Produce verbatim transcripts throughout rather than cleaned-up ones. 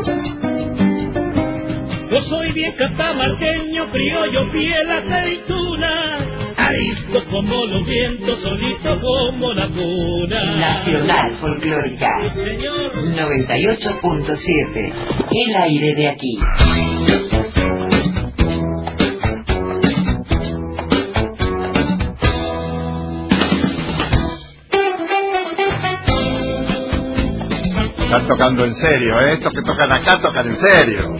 Yo soy bien catamarqueño, criollo, fiel aceituna, arisco como los vientos, solito como la cuna. Nacional Folclórica, sí, señor. noventa y ocho punto siete, el aire de aquí. Están tocando en serio, ¿eh? Estos que tocan acá tocan en serio.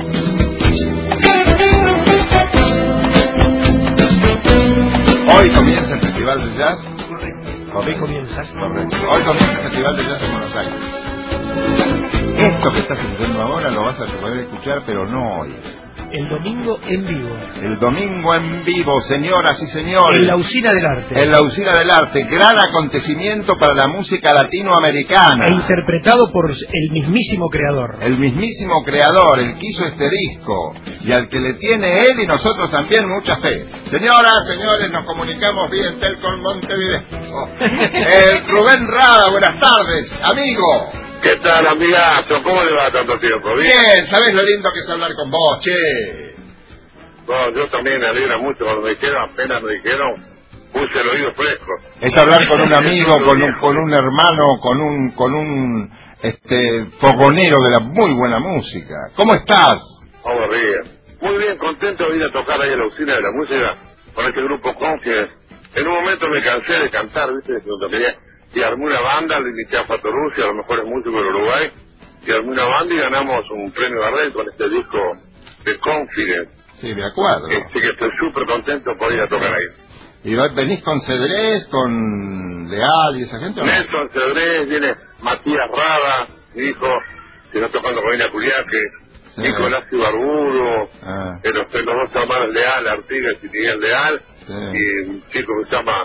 Hoy comienza el Festival de Jazz. Correcto. Hoy comienza. Correcto. Hoy comienza el Festival de Jazz en Buenos Aires. Esto que estás escuchando ahora lo vas a poder escuchar, pero no hoy. El domingo en vivo. El domingo en vivo, señoras y señores. En la Usina del Arte. En la Usina del Arte. Gran acontecimiento para la música latinoamericana. E interpretado por el mismísimo creador. El mismísimo creador, el que hizo este disco. Y al que le tiene él y nosotros también mucha fe. Señoras, señores, nos comunicamos vía Telcom Montevideo. Oh. El Rubén Rada, buenas tardes, amigo. ¿Qué tal, amigazo? ¿Cómo le va tanto tiempo? ¿Bien? Bien, ¿sabés lo lindo que es hablar con vos, che? Bueno, yo también me alegra mucho cuando me dijeron, apenas me dijeron, puse el oído fresco. Es hablar con un amigo, con un, con un hermano, con un, con un, este, fogonero de la muy buena música. ¿Cómo estás? Vamos bien. Muy bien, contento de ir a tocar ahí en la Usina de la Música con este grupo Confidence. En un momento me cansé de cantar, ¿viste? Cuando quería, y armé una banda, le invité a Fatoruzzi, a los mejores músicos del Uruguay, y armé una banda y ganamos un premio Gardel con este disco de Confidence. Sí, de acuerdo. Así que estoy súper contento por ir a tocar ahí. ¿Y venís con Cedrés, con Leal y esa gente o no? Nelson Cedrés, viene Matías Rada, mi hijo, que está tocando con Ina Culiaque, sí. Nicolás Ibarbudo, ah. eh, los, los dos hermanos Leal, Artigas y Miguel Leal, sí. y un chico que se llama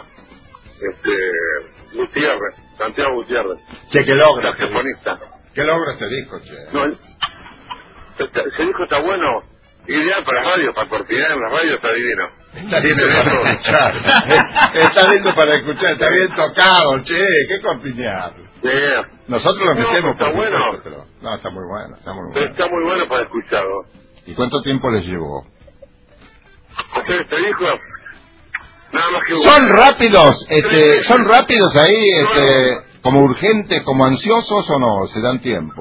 este Gutiérrez, Santiago Gutiérrez. Che, que logra. Saxofonista. ¿Qué logra este disco, che? No, el, este, ese disco está bueno, ideal para la radio, para cortinar en la radio, está divino. Está lindo para escuchar. Está lindo para escuchar, está bien tocado, che, qué cortinar. Yeah. Nosotros lo no, metemos, está por bueno. supuesto, pero... No, está muy bueno, está muy bueno. Está muy bueno para escucharlo. ¿Y cuánto tiempo les llevó? Hacer este disco, nada más que... ¿Son rápidos, este, son rápidos ahí, este, como urgentes, como ansiosos o no? ¿Se dan tiempo?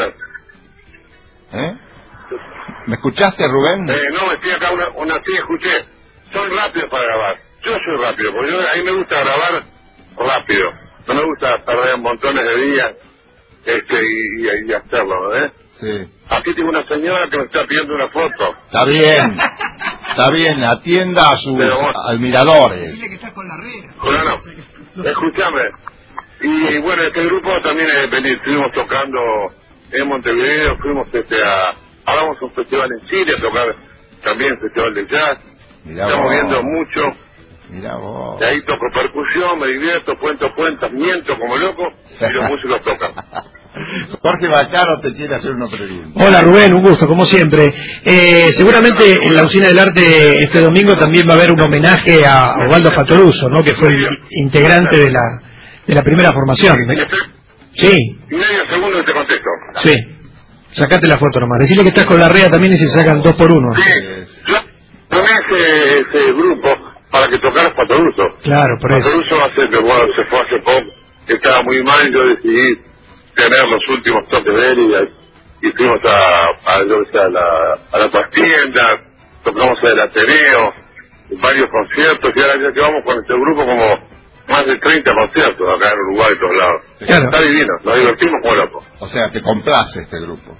¿Eh? ¿Me escuchaste, Rubén? Eh, no, me estoy acá, una, una sí escuché. Son rápidos para grabar. Yo soy rápido, porque yo, a mí me gusta grabar rápido. No me gusta perder montones de días este, y, y, y hacerlo, ¿eh? Sí. Aquí tengo una señora que me está pidiendo una foto. Está bien, está bien, atienda a sus Pero, admiradores. Dile que estás con la regla. Bueno, no, escúchame. Y bueno, este grupo también es venir, estuvimos tocando en Montevideo, fuimos este, a... Ahora vamos a un festival en Chile a tocar también festival de jazz. Mirá Estamos vos. viendo mucho. Mirá vos. De ahí toco percusión, me divierto, cuento cuentas, miento como loco y los músicos tocan. Jorge Bacaro te quiere hacer una pregunta. Hola Rubén, un gusto, como siempre. Eh, seguramente en la Usina del Arte este domingo también va a haber un homenaje a Osvaldo Fattoruso, ¿no? Que fue el integrante de la de la primera formación. Sí. Medio segundo y te contesto. Sí. Sacate la foto nomás. Decirle que estás con la rea también y se sacan dos por uno. Sí, yo tomé ese, ese grupo para que tocara Fattoruso. Claro, por eso. Fattoruso hace, bueno, se fue hace poco, estaba muy mal, yo decidí tener los últimos toques de él y, y fuimos a, a, yo, a la, a la Pastienda, tocamos en el Ateneo, varios conciertos, y ahora ya llevamos con este grupo como más de treinta conciertos acá en Uruguay y todos lados. Claro. Está divino, nos divertimos como locos. O sea, te complace este grupo.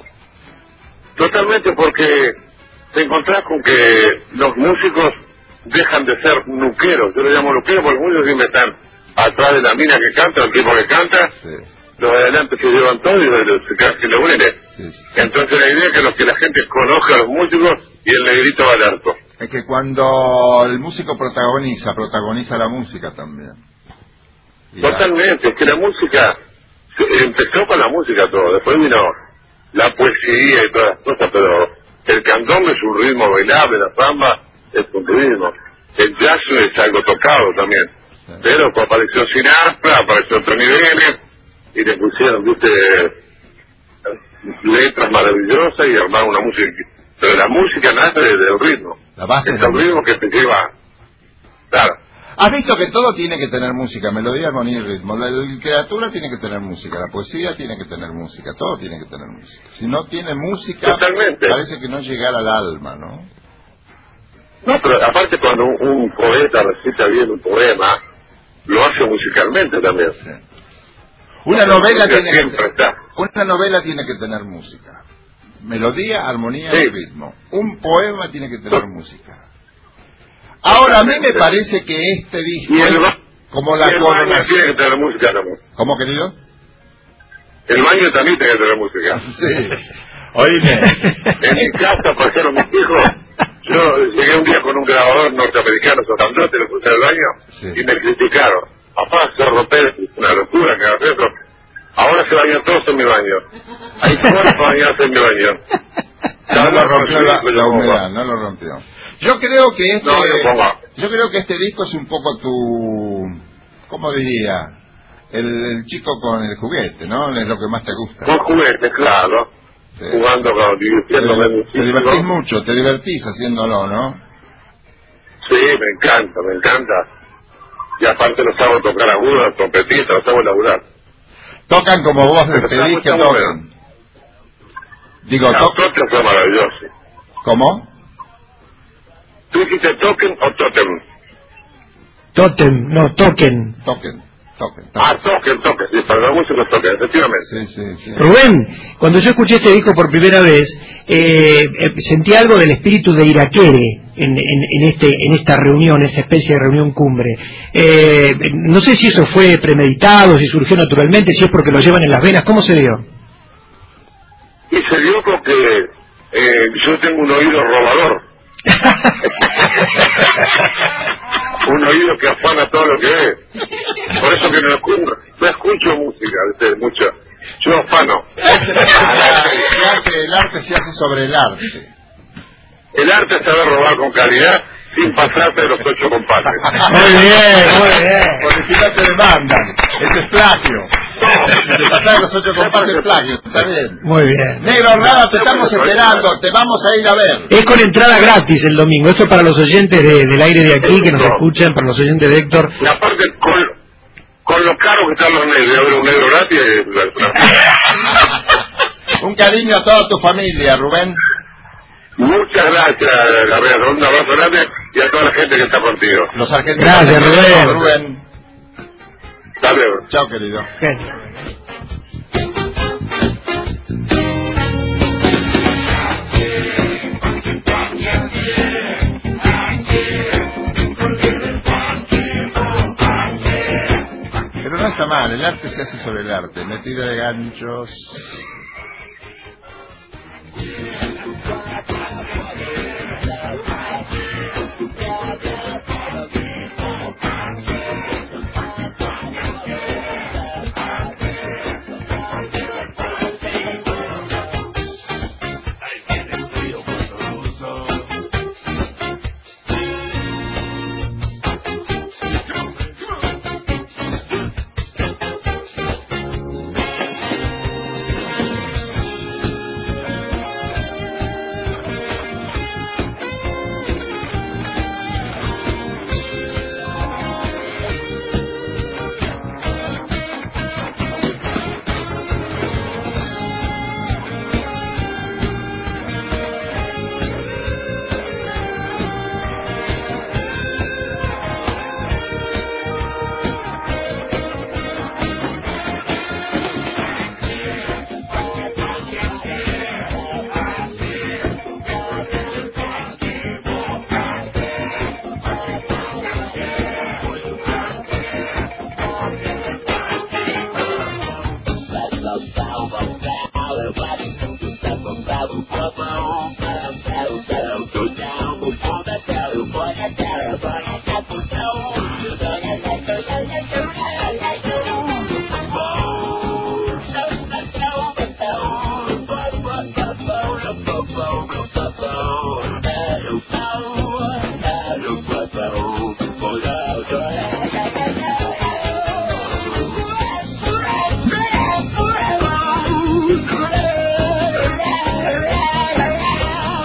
Totalmente, porque te encontrás con que los músicos dejan de ser nuqueros. Yo le llamo nuqueros porque los músicos siempre están atrás de la mina que canta, el tipo que canta, Sí. los de adelante se llevan todo y los se quedan sin los buenos. Sí, sí. Entonces la idea es que, los, que la gente conozca a los músicos y el negrito va al arco. Es que cuando el músico protagoniza, protagoniza la música también. Y la- Totalmente, es que la música, se- empezó con la música todo, después vino la poesía y todas las cosas, pero el candombe es un ritmo bailable, la samba es un ritmo, el jazz es algo tocado también, Sí. pero pues, apareció Sinatra, apareció Tony Bennett, y le pusieron, viste, letras maravillosas y armar una música. Pero la música nace desde el ritmo. La base es el ritmo que te lleva. Claro. Has visto que todo tiene que tener música, melodía, armonía y ritmo. La literatura tiene que tener música, la poesía tiene que tener música, todo tiene que tener música. Si no tiene música, totalmente, parece que no llegara al alma, ¿no? No, pero aparte cuando un, un poeta recita bien un poema, lo hace musicalmente también. Sí. Una novela tiene que siempre está. Una novela tiene que tener música. Melodía, armonía sí. y ritmo. Un poema tiene que tener no. música. Ahora, a mí me parece que este disco, y el ba- como la y el baño tiene que tener música también. ¿Cómo, querido? El baño también tiene que tener música. Sí. Oíme. En mi casa, por ejemplo, mis hijos, yo llegué un día con un grabador norteamericano sotandote, le puse al baño sí. y me criticaron. Papá, Zorro Pérez, una locura que hagas eso. Ahora se bañan todos en mi baño. Hay todos bañarse en mi baño. No lo rompió la, la humedad, no lo rompió. Yo creo que este, no, no, yo creo que este disco es un poco tu, ¿cómo diría? El, el chico con el juguete, ¿no? Es lo que más te gusta. Con juguete, claro. Sí. Jugando, con, divirtiéndome. Te, te divertís mucho, te divertís haciéndolo, ¿no? Sí, me encanta, me encanta. Y aparte los hago tocar agudas, trompetistas, los hago laburar. Tocan como vos les pedís que toquen. Digo, no, toquen. Toquen fue maravilloso. ¿Cómo? ¿Tú dijiste toquen o totem? Totem, no, toquen. Toquen, toquen. Ah, toquen, toquen. Sí, para la música toquen, efectivamente. Sí, sí, sí. Rubén, cuando yo escuché este disco por primera vez, eh, eh, sentí algo del espíritu de Iraquere en, en, en, este, en esta reunión, esa especie de reunión cumbre. Eh, no sé si eso fue premeditado, si surgió naturalmente, si es porque lo llevan en las venas. ¿Cómo se dio? Y se dio porque eh, yo tengo un oído robador. Un oído que afana todo lo que ve. Por eso que no escucho, no escucho música, ¿viste? Mucho. Yo afano. Se hace, el arte se hace sobre el arte. El arte es saber robar con calidad sin pasarse de los ocho compases. Muy bien, muy bien. Porque si no te demandan. Ese es plagio. Si te pasas los ocho compases, plagio. Está bien. Muy bien. Negro Rada, te estamos esperando. Te vamos a ir a ver. Es con entrada gratis el domingo. Esto es para los oyentes de, del aire de aquí que nos escuchan, para los oyentes de Héctor. Y aparte, con, con lo caro que están los negros, a ver un negro gratis. Un cariño a toda tu familia, Rubén. Muchas gracias, Gabriel. Un abrazo grande y a toda la gente que está contigo. Los argentinos. Gracias, Rubén. Rubén. Hasta luego. Chao, querido. Genio. Pero no está mal, el arte se hace sobre el arte, metida de ganchos.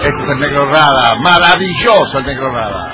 Este es el Negro Rada, maravilloso el Negro Rada.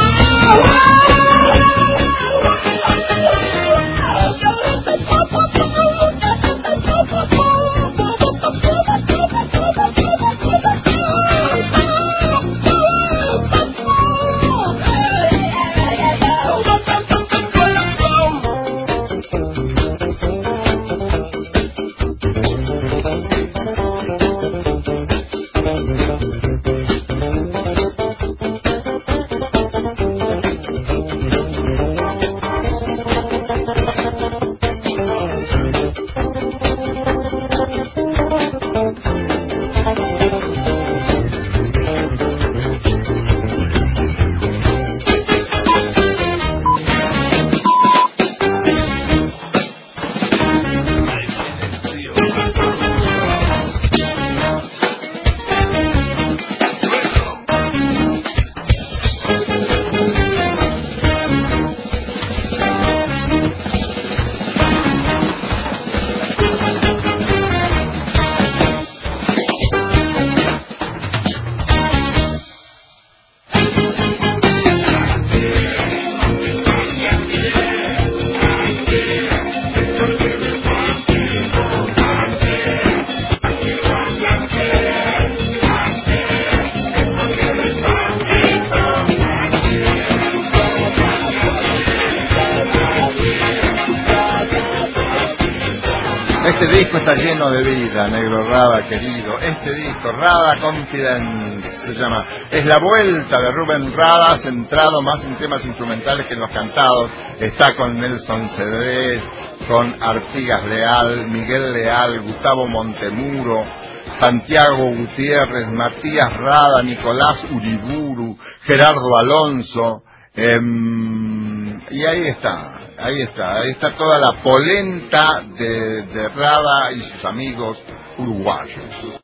Este disco está lleno de vida, Negro Rada querido. Este disco, Rada Confidence, se llama. Es la vuelta de Rubén Rada, centrado más en temas instrumentales que en los cantados. Está con Nelson Cedrés, con Artigas Leal, Miguel Leal, Gustavo Montemuro, Santiago Gutiérrez, Matías Rada, Nicolás Uriburu, Gerardo Alonso. Eh, y ahí está, ahí está, ahí está toda la polenta de, de Rada y sus amigos uruguayos.